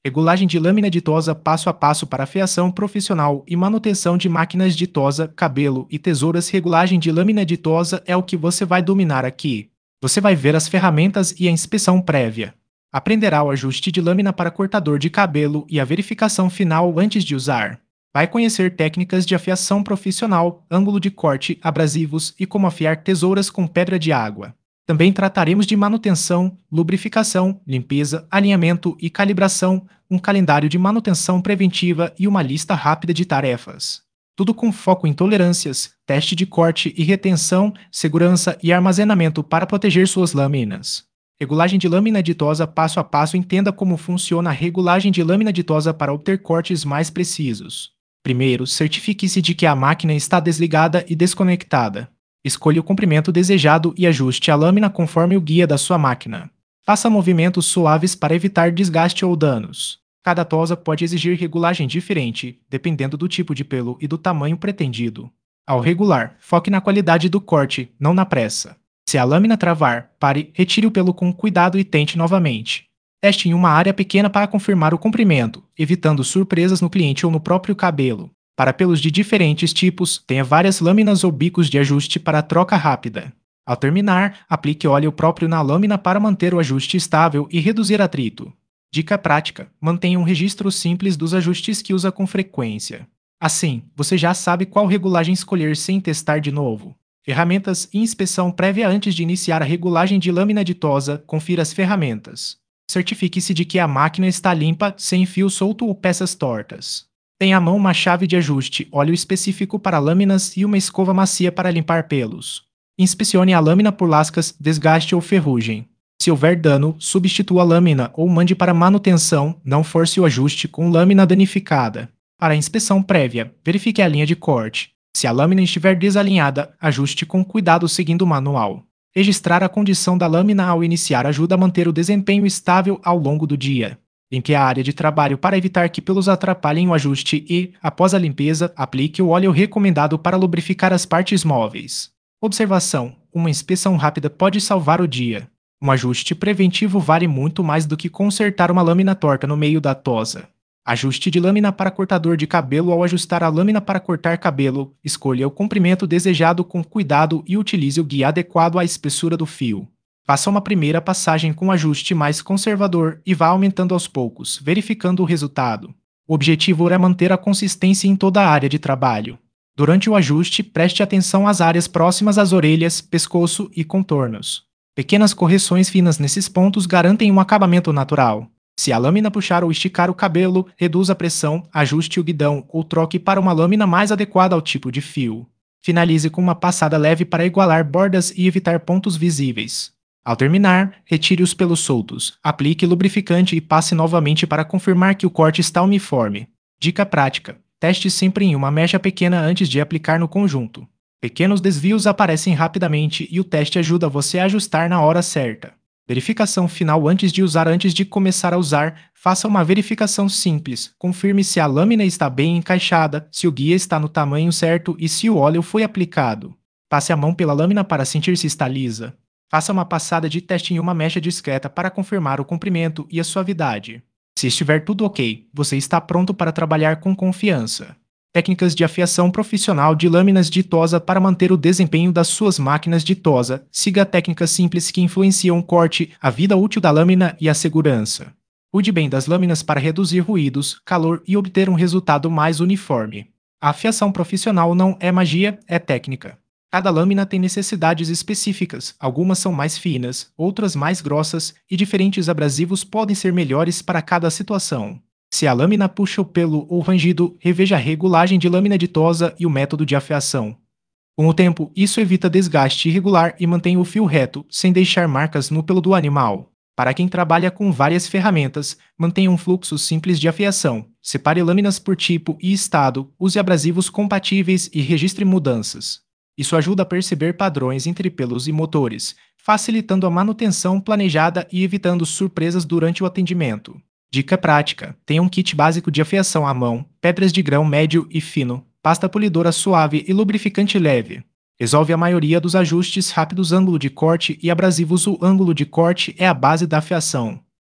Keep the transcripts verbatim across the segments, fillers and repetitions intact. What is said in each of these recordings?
Regulagem de lâmina ditosa passo a passo para afiação profissional e manutenção de máquinas ditosa, cabelo e tesouras. Regulagem de lâmina ditosa é o que você vai dominar aqui. Você vai ver as ferramentas e a inspeção prévia. Aprenderá o ajuste de lâmina para cortador de cabelo e a verificação final antes de usar. Vai conhecer técnicas de afiação profissional, ângulo de corte, abrasivos e como afiar tesouras com pedra de água. Também trataremos de manutenção, lubrificação, limpeza, alinhamento e calibração, um calendário de manutenção preventiva e uma lista rápida de tarefas. Tudo com foco em tolerâncias, teste de corte e retenção, segurança e armazenamento para proteger suas lâminas. Regulagem de lâmina ditosa passo a passo. Entenda como funciona a regulagem de lâmina ditosa para obter cortes mais precisos. Primeiro, certifique-se de que a máquina está desligada e desconectada. Escolha o comprimento desejado e ajuste a lâmina conforme o guia da sua máquina. Faça movimentos suaves para evitar desgaste ou danos. Cada tosa pode exigir regulagem diferente, dependendo do tipo de pelo e do tamanho pretendido. Ao regular, foque na qualidade do corte, não na pressa. Se a lâmina travar, pare, retire o pelo com cuidado e tente novamente. Teste em uma área pequena para confirmar o comprimento, evitando surpresas no cliente ou no próprio cabelo. Para pelos de diferentes tipos, tenha várias lâminas ou bicos de ajuste para a troca rápida. Ao terminar, aplique óleo próprio na lâmina para manter o ajuste estável e reduzir atrito. Dica prática: mantenha um registro simples dos ajustes que usa com frequência. Assim, você já sabe qual regulagem escolher sem testar de novo. Ferramentas e inspeção prévia. Antes de iniciar a regulagem de lâmina ditosa, confira as ferramentas. Certifique-se de que a máquina está limpa, sem fio solto ou peças tortas. Tenha à mão uma chave de ajuste, óleo específico para lâminas e uma escova macia para limpar pelos. Inspecione a lâmina por lascas, desgaste ou ferrugem. Se houver dano, substitua a lâmina ou mande para manutenção, não force o ajuste com lâmina danificada. Para a inspeção prévia, verifique a linha de corte. Se a lâmina estiver desalinhada, ajuste com cuidado seguindo o manual. Registrar a condição da lâmina ao iniciar ajuda a manter o desempenho estável ao longo do dia. Limpe a área de trabalho para evitar que pelos atrapalhem o ajuste e, após a limpeza, aplique o óleo recomendado para lubrificar as partes móveis. Observação: uma inspeção rápida pode salvar o dia. Um ajuste preventivo vale muito mais do que consertar uma lâmina torta no meio da tosa. Ajuste de lâmina para cortador de cabelo. Ao ajustar a lâmina para cortar cabelo, escolha o comprimento desejado com cuidado e utilize o guia adequado à espessura do fio. Faça uma primeira passagem com ajuste mais conservador e vá aumentando aos poucos, verificando o resultado. O objetivo é manter a consistência em toda a área de trabalho. Durante o ajuste, preste atenção às áreas próximas às orelhas, pescoço e contornos. Pequenas correções finas nesses pontos garantem um acabamento natural. Se a lâmina puxar ou esticar o cabelo, reduza a pressão, ajuste o guidão ou troque para uma lâmina mais adequada ao tipo de fio. Finalize com uma passada leve para igualar bordas e evitar pontos visíveis. Ao terminar, retire os pelos soltos, aplique lubrificante e passe novamente para confirmar que o corte está uniforme. Dica prática: teste sempre em uma mecha pequena antes de aplicar no conjunto. Pequenos desvios aparecem rapidamente e o teste ajuda você a ajustar na hora certa. Verificação final antes de usar. Antes de começar a usar, faça uma verificação simples. Confirme se a lâmina está bem encaixada, se o guia está no tamanho certo e se o óleo foi aplicado. Passe a mão pela lâmina para sentir se está lisa. Faça uma passada de teste em uma mecha discreta para confirmar o comprimento e a suavidade. Se estiver tudo ok, você está pronto para trabalhar com confiança. Técnicas de afiação profissional de lâminas ditosa para manter o desempenho das suas máquinas ditosa. Siga técnicas simples que influenciam o corte, a vida útil da lâmina e a segurança. Cuide bem das lâminas para reduzir ruídos, calor e obter um resultado mais uniforme. A afiação profissional não é magia, é técnica. Cada lâmina tem necessidades específicas, algumas são mais finas, outras mais grossas, e diferentes abrasivos podem ser melhores para cada situação. Se a lâmina puxa o pelo ou rangido, reveja a regulagem de lâmina ditosa e o método de afiação. Com o tempo, isso evita desgaste irregular e mantém o fio reto, sem deixar marcas no pelo do animal. Para quem trabalha com várias ferramentas, mantenha um fluxo simples de afiação, separe lâminas por tipo e estado, use abrasivos compatíveis e registre mudanças. Isso ajuda a perceber padrões entre pelos e motores, facilitando a manutenção planejada e evitando surpresas durante o atendimento. Dica prática: tenha um kit básico de afiação à mão, pedras de grão médio e fino, pasta polidora suave e lubrificante leve. Resolve a maioria dos ajustes rápidos. Ângulo de corte e abrasivos. O ângulo de corte é a base da afiação.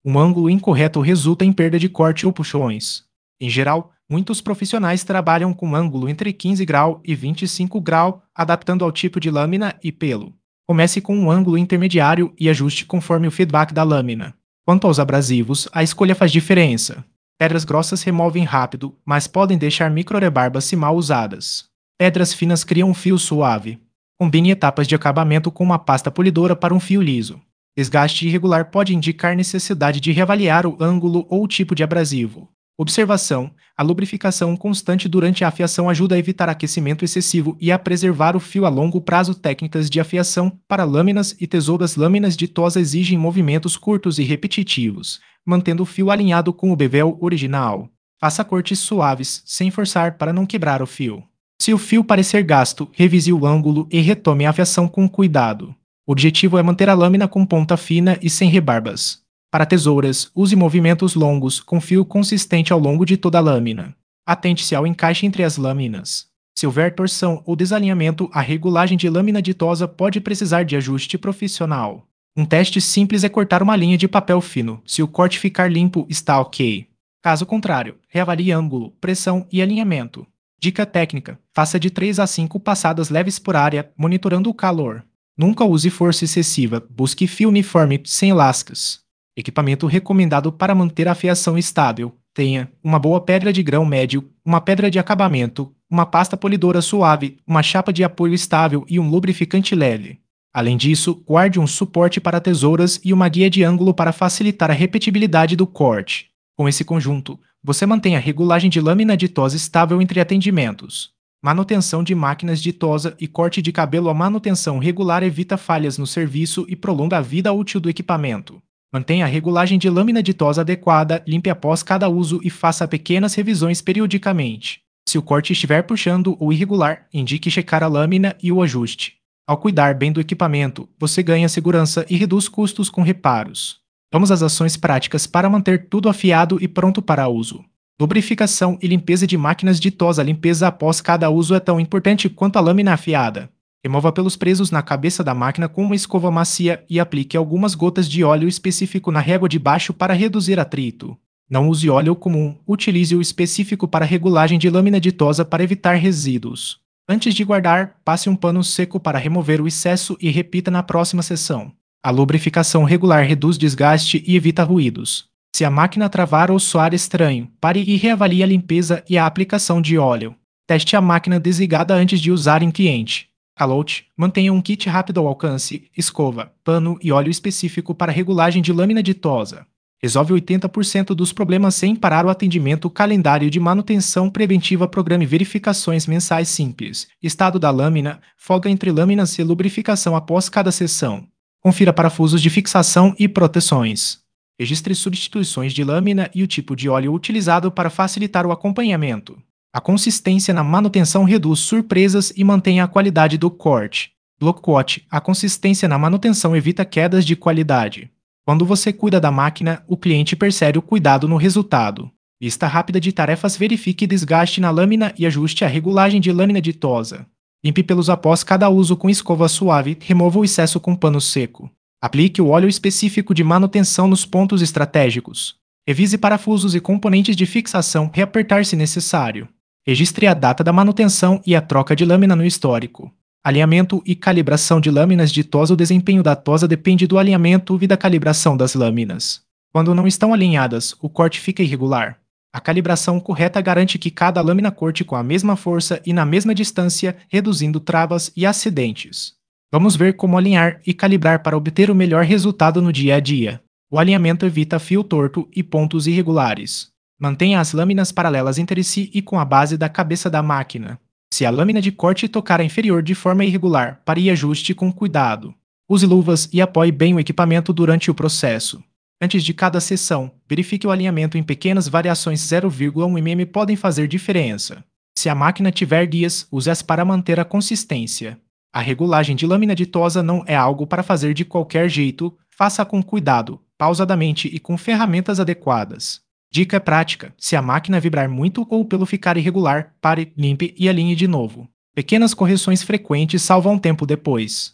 Um ângulo incorreto resulta em perda de corte ou puxões. Em geral, muitos profissionais trabalham com ângulo entre quinze graus e vinte e cinco graus, adaptando ao tipo de lâmina e pelo. Comece com um ângulo intermediário e ajuste conforme o feedback da lâmina. Quanto aos abrasivos, a escolha faz diferença. Pedras grossas removem rápido, mas podem deixar microrebarbas se mal usadas. Pedras finas criam um fio suave. Combine etapas de acabamento com uma pasta polidora para um fio liso. Desgaste irregular pode indicar necessidade de reavaliar o ângulo ou o tipo de abrasivo. Observação: a lubrificação constante durante a afiação ajuda a evitar aquecimento excessivo e a preservar o fio a longo prazo. Técnicas de afiação para lâminas e tesouras. Lâminas de tosa exigem movimentos curtos e repetitivos, mantendo o fio alinhado com o bevel original. Faça cortes suaves, sem forçar para não quebrar o fio. Se o fio parecer gasto, revise o ângulo e retome a afiação com cuidado. O objetivo é manter a lâmina com ponta fina e sem rebarbas. Para tesouras, use movimentos longos, com fio consistente ao longo de toda a lâmina. Atente-se ao encaixe entre as lâminas. Se houver torção ou desalinhamento, a regulagem de lâmina de tosa pode precisar de ajuste profissional. Um teste simples é cortar uma linha de papel fino. Se o corte ficar limpo, está ok. Caso contrário, reavalie ângulo, pressão e alinhamento. Dica técnica: faça de três a cinco passadas leves por área, monitorando o calor. Nunca use força excessiva, busque fio uniforme, sem lascas. Equipamento recomendado para manter a afiação estável: tenha uma boa pedra de grão médio, uma pedra de acabamento, uma pasta polidora suave, uma chapa de apoio estável e um lubrificante leve. Além disso, guarde um suporte para tesouras e uma guia de ângulo para facilitar a repetibilidade do corte. Com esse conjunto, você mantém a regulagem de lâmina de tosa estável entre atendimentos. Manutenção de máquinas de tosa e corte de cabelo. A manutenção regular evita falhas no serviço e prolonga a vida útil do equipamento. Mantenha a regulagem de lâmina de tosa adequada, limpe após cada uso e faça pequenas revisões periodicamente. Se o corte estiver puxando ou irregular, indique checar a lâmina e o ajuste. Ao cuidar bem do equipamento, você ganha segurança e reduz custos com reparos. Vamos às ações práticas para manter tudo afiado e pronto para uso. Lubrificação e limpeza de máquinas de tosa. A limpeza após cada uso é tão importante quanto a lâmina afiada. Remova pelos presos na cabeça da máquina com uma escova macia e aplique algumas gotas de óleo específico na régua de baixo para reduzir atrito. Não use óleo comum, utilize o específico para regulagem de lâmina de tosa para evitar resíduos. Antes de guardar, passe um pano seco para remover o excesso e repita na próxima sessão. A lubrificação regular reduz desgaste e evita ruídos. Se a máquina travar ou soar estranho, pare e reavalie a limpeza e a aplicação de óleo. Teste a máquina desligada antes de usar em cliente. Calote: mantenha um kit rápido ao alcance, escova, pano e óleo específico para regulagem de lâmina de tosa. Resolve oitenta por cento dos problemas sem parar o atendimento. Calendário de manutenção preventiva. Programe verificações mensais simples. Estado da lâmina, folga entre lâminas e lubrificação após cada sessão. Confira parafusos de fixação e proteções. Registre substituições de lâmina e o tipo de óleo utilizado para facilitar o acompanhamento. A consistência na manutenção reduz surpresas e mantém a qualidade do corte. Block quote: a consistência na manutenção evita quedas de qualidade. Quando você cuida da máquina, o cliente percebe o cuidado no resultado. Lista rápida de tarefas. Verifique desgaste na lâmina e ajuste a regulagem de lâmina de tosa. Limpe pelos após cada uso com escova suave. Remova o excesso com pano seco. Aplique o óleo específico de manutenção nos pontos estratégicos. Revise parafusos e componentes de fixação. Reapertar se necessário. Registre a data da manutenção e a troca de lâmina no histórico. Alinhamento e calibração de lâminas de tosa. O desempenho da tosa depende do alinhamento e da calibração das lâminas. Quando não estão alinhadas, o corte fica irregular. A calibração correta garante que cada lâmina corte com a mesma força e na mesma distância, reduzindo travas e acidentes. Vamos ver como alinhar e calibrar para obter o melhor resultado no dia a dia. O alinhamento evita fio torto e pontos irregulares. Mantenha as lâminas paralelas entre si e com a base da cabeça da máquina. Se a lâmina de corte tocar a inferior de forma irregular, pare e ajuste com cuidado. Use luvas e apoie bem o equipamento durante o processo. Antes de cada sessão, verifique o alinhamento em pequenas variações. zero vírgula um milímetro podem fazer diferença. Se a máquina tiver guias, use-as para manter a consistência. A regulagem de lâmina de tosa não é algo para fazer de qualquer jeito, faça com cuidado, pausadamente e com ferramentas adequadas. Dica prática: se a máquina vibrar muito ou o pelo ficar irregular, pare, limpe e alinhe de novo. Pequenas correções frequentes salvam tempo depois.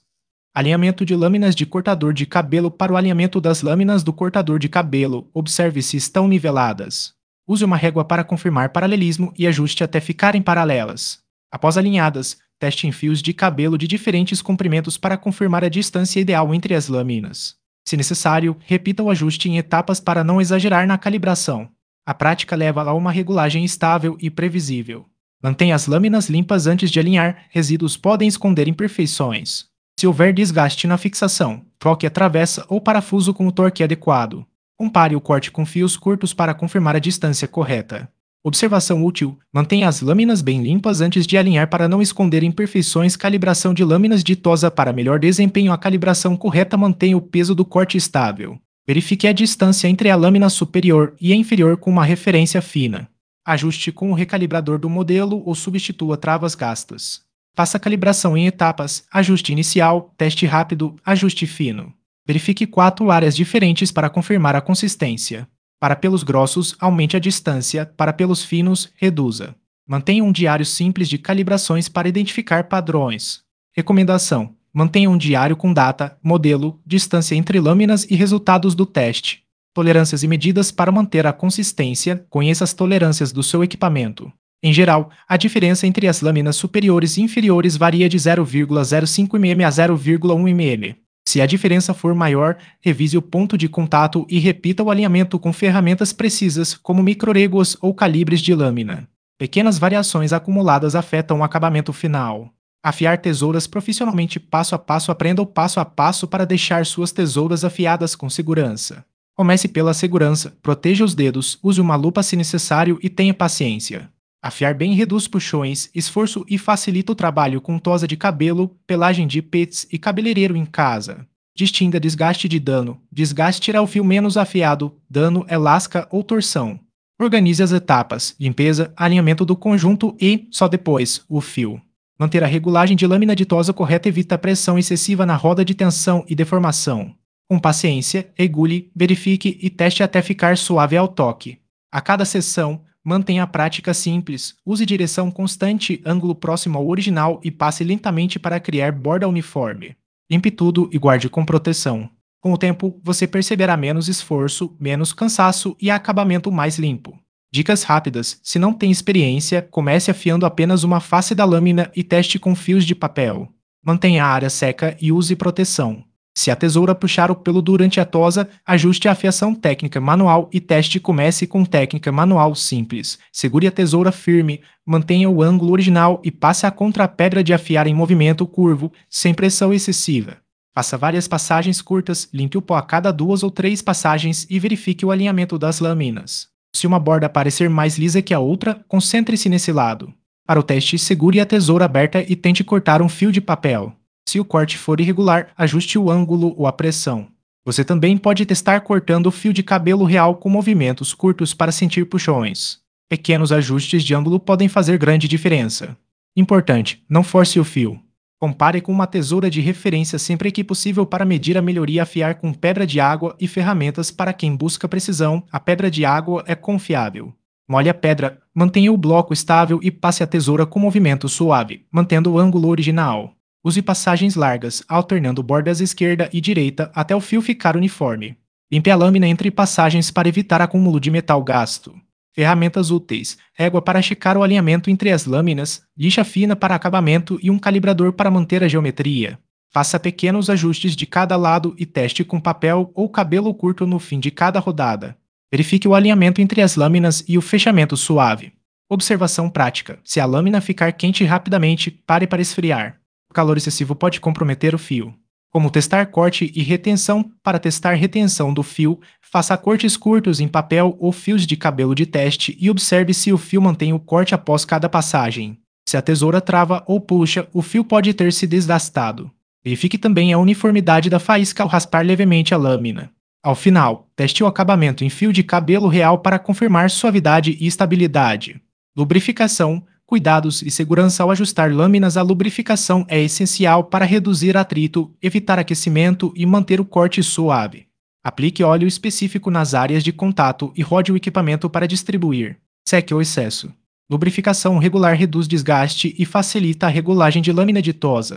Alinhamento de lâminas de cortador de cabelo. Para o alinhamento das lâminas do cortador de cabelo, observe se estão niveladas. Use uma régua para confirmar paralelismo e ajuste até ficarem paralelas. Após alinhadas, teste em fios de cabelo de diferentes comprimentos para confirmar a distância ideal entre as lâminas. Se necessário, repita o ajuste em etapas para não exagerar na calibração. A prática leva a uma regulagem estável e previsível. Mantenha as lâminas limpas antes de alinhar, resíduos podem esconder imperfeições. Se houver desgaste na fixação, troque a travessa ou parafuso com o torque adequado. Compare o corte com fios curtos para confirmar a distância correta. Observação útil: mantenha as lâminas bem limpas antes de alinhar para não esconder imperfeições. Calibração de lâminas de tosa. Para melhor desempenho, a calibração correta mantenha o peso do corte estável. Verifique a distância entre a lâmina superior e a inferior com uma referência fina. Ajuste com o recalibrador do modelo ou substitua travas gastas. Faça a calibração em etapas: ajuste inicial, teste rápido, ajuste fino. Verifique quatro áreas diferentes para confirmar a consistência. Para pelos grossos, aumente a distância; para pelos finos, reduza. Mantenha um diário simples de calibrações para identificar padrões. Recomendação: mantenha um diário com data, modelo, distância entre lâminas e resultados do teste. Tolerâncias e medidas para manter a consistência. Conheça as tolerâncias do seu equipamento. Em geral, a diferença entre as lâminas superiores e inferiores varia de zero vírgula zero cinco milímetros a zero vírgula um milímetro. Se a diferença for maior, revise o ponto de contato e repita o alinhamento com ferramentas precisas, como microréguas ou calibres de lâmina. Pequenas variações acumuladas afetam o acabamento final. Afiar tesouras profissionalmente. Passo a passo. Aprenda o passo a passo para deixar suas tesouras afiadas com segurança. Comece pela segurança, proteja os dedos, use uma lupa se necessário e tenha paciência. Afiar bem reduz puxões, esforço e facilita o trabalho com tosa de cabelo, pelagem de pets e cabeleireiro em casa. Distinga desgaste de dano. Desgaste é o fio menos afiado, dano é lasca ou torção. Organize as etapas: limpeza, alinhamento do conjunto e, só depois, o fio. Manter a regulagem de lâmina de tosa correta evita pressão excessiva na roda de tensão e deformação. Com paciência, regule, verifique e teste até ficar suave ao toque. A cada sessão, mantenha a prática simples, use direção constante, ângulo próximo ao original e passe lentamente para criar borda uniforme. Limpe tudo e guarde com proteção. Com o tempo, você perceberá menos esforço, menos cansaço e acabamento mais limpo. Dicas rápidas: se não tem experiência, comece afiando apenas uma face da lâmina e teste com fios de papel. Mantenha a área seca e use proteção. Se a tesoura puxar o pelo durante a tosa, ajuste a afiação técnica manual e teste. Comece com técnica manual simples. Segure a tesoura firme, mantenha o ângulo original e passe a contrapedra de afiar em movimento curvo, sem pressão excessiva. Faça várias passagens curtas, limpe o pó a cada duas ou três passagens e verifique o alinhamento das lâminas. Se uma borda parecer mais lisa que a outra, concentre-se nesse lado. Para o teste, segure a tesoura aberta e tente cortar um fio de papel. Se o corte for irregular, ajuste o ângulo ou a pressão. Você também pode testar cortando o fio de cabelo real com movimentos curtos para sentir puxões. Pequenos ajustes de ângulo podem fazer grande diferença. Importante: não force o fio. Compare com uma tesoura de referência sempre que possível para medir a melhoria. Afiar com pedra de água e ferramentas. Para quem busca precisão, a pedra de água é confiável. Molhe a pedra, mantenha o bloco estável e passe a tesoura com movimento suave, mantendo o ângulo original. Use passagens largas, alternando bordas esquerda e direita até o fio ficar uniforme. Limpe a lâmina entre passagens para evitar acúmulo de metal gasto. Ferramentas úteis: régua para checar o alinhamento entre as lâminas, lixa fina para acabamento e um calibrador para manter a geometria. Faça pequenos ajustes de cada lado e teste com papel ou cabelo curto no fim de cada rodada. Verifique o alinhamento entre as lâminas e o fechamento suave. Observação prática: se a lâmina ficar quente rapidamente, pare para esfriar. O calor excessivo pode comprometer o fio. Como testar corte e retenção? Para testar retenção do fio, faça cortes curtos em papel ou fios de cabelo de teste e observe se o fio mantém o corte após cada passagem. Se a tesoura trava ou puxa, o fio pode ter se desgastado. Verifique também a uniformidade da faísca ao raspar levemente a lâmina. Ao final, teste o acabamento em fio de cabelo real para confirmar suavidade e estabilidade. Lubrificação: cuidados e segurança ao ajustar lâminas. A lubrificação é essencial para reduzir atrito, evitar aquecimento e manter o corte suave. Aplique óleo específico nas áreas de contato e rode o equipamento para distribuir. Seque o excesso. Lubrificação regular reduz desgaste e facilita a regulagem de lâmina de tosa.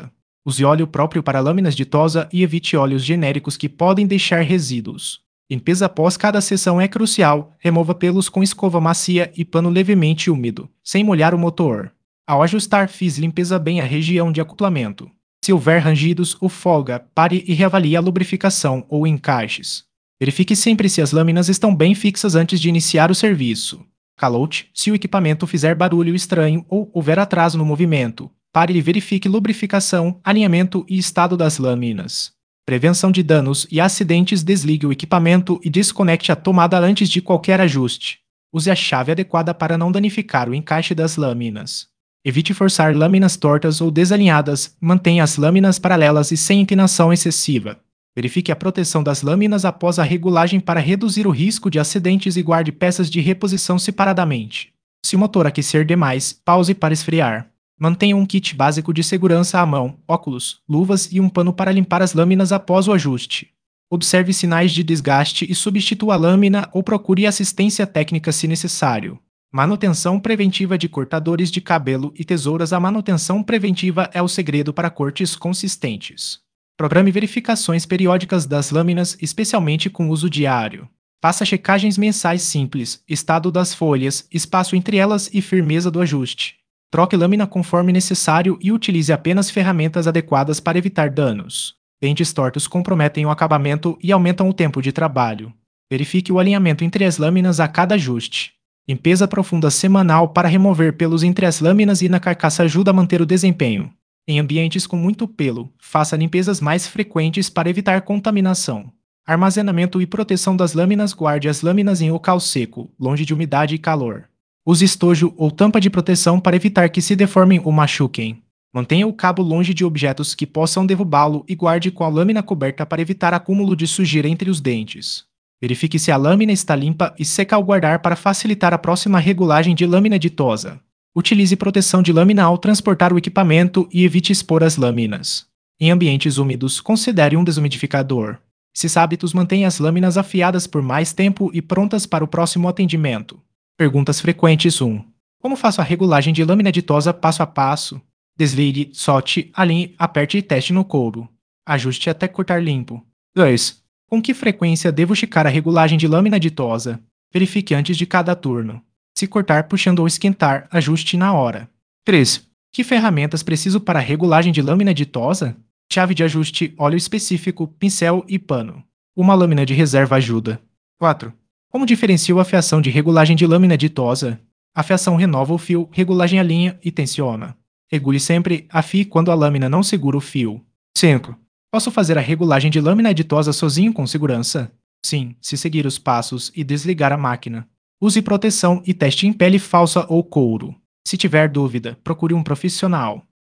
Use óleo próprio para lâminas de tosa e evite óleos genéricos que podem deixar resíduos. Limpeza após cada sessão é crucial. Remova pelos com escova macia e pano levemente úmido, sem molhar o motor. Ao ajustar, fiz limpeza bem a região de acoplamento. Se houver rangidos ou folga, pare e reavalie a lubrificação ou encaixes. Verifique sempre se as lâminas estão bem fixas antes de iniciar o serviço. Calote, se o equipamento fizer barulho estranho ou houver atraso no movimento, pare e verifique lubrificação, alinhamento e estado das lâminas. Prevenção de danos e acidentes. Desligue o equipamento e desconecte a tomada antes de qualquer ajuste. Use a chave adequada para não danificar o encaixe das lâminas. Evite forçar lâminas tortas ou desalinhadas. Mantenha as lâminas paralelas e sem inclinação excessiva. Verifique a proteção das lâminas após a regulagem para reduzir o risco de acidentes e guarde peças de reposição separadamente. Se o motor aquecer demais, pause para esfriar. Mantenha um kit básico de segurança à mão, óculos, luvas e um pano para limpar as lâminas após o ajuste. Observe sinais de desgaste e substitua a lâmina ou procure assistência técnica se necessário. Manutenção preventiva de cortadores de cabelo e tesouras. A manutenção preventiva é o segredo para cortes consistentes. Programe verificações periódicas das lâminas, especialmente com uso diário. Faça checagens mensais simples, estado das folhas, espaço entre elas e firmeza do ajuste. Troque lâmina conforme necessário e utilize apenas ferramentas adequadas para evitar danos. Pentes tortos comprometem o acabamento e aumentam o tempo de trabalho. Verifique o alinhamento entre as lâminas a cada ajuste. Limpeza profunda semanal para remover pelos entre as lâminas e na carcaça ajuda a manter o desempenho. Em ambientes com muito pelo, faça limpezas mais frequentes para evitar contaminação. Armazenamento e proteção das lâminas. Guarde as lâminas em local seco, longe de umidade e calor. Use estojo ou tampa de proteção para evitar que se deformem ou machuquem. Mantenha o cabo longe de objetos que possam derrubá-lo e guarde com a lâmina coberta para evitar acúmulo de sujeira entre os dentes. Verifique se a lâmina está limpa e seca ao guardar para facilitar a próxima regulagem de lâmina de tosa. Utilize proteção de lâmina ao transportar o equipamento e evite expor as lâminas. Em ambientes úmidos, considere um desumidificador. Esses hábitos mantêm as lâminas afiadas por mais tempo e prontas para o próximo atendimento. Perguntas frequentes. um. Como faço a regulagem de lâmina de tosa passo a passo? Desligue, solte, alinhe, aperte e teste no couro. Ajuste até cortar limpo. dois. Com que frequência devo checar a regulagem de lâmina de tosa? Verifique antes de cada turno. Se cortar, puxando ou esquentar, ajuste na hora. três. Que ferramentas preciso para a regulagem de lâmina de tosa? Chave de ajuste, óleo específico, pincel e pano. Uma lâmina de reserva ajuda. quatro. Como diferencio a fiação de regulagem de lâmina de tosa? A fiação renova o fio, regulagem alinha e tensiona. Regule sempre, afie quando a lâmina não segura o fio. cinco. Posso fazer a regulagem de lâmina de tosa sozinho com segurança? Sim, se seguir os passos e desligar a máquina. Use proteção e teste em pele falsa ou couro. Se tiver dúvida, procure um profissional.